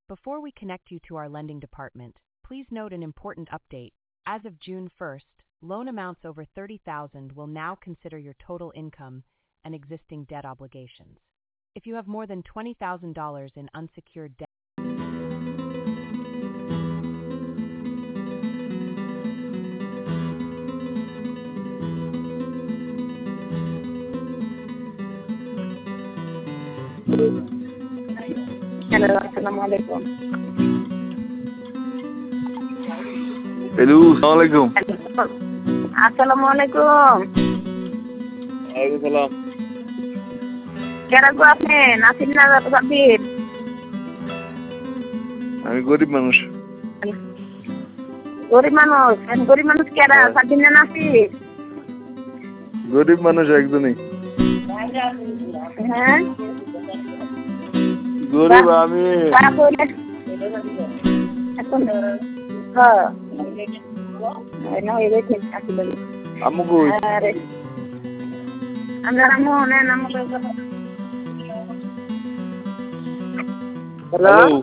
Before we connect you to our lending department, please note an important update. As of June 1st, loan amounts over $30,000 will now consider your total income and existing debt obligations. If you have more than $20,000 in unsecured debt, Hello, Assalamualaikum. Hello, Assalamualaikum. Assalamualaikum. Waalaikumsalam. Kera gua apne Nasir Nazar Sabir. আমি গরিব মানুষ। গরিব মানুষ কেরা সাবির না নাসির? গরিব মানুষ একজনই। হ্যাঁ? গরিব আমি। এখন হ্যাঁ না এলে ঠিক আছে আম্মু কই? আরে আমরা আম্মু না নাম হ্যালো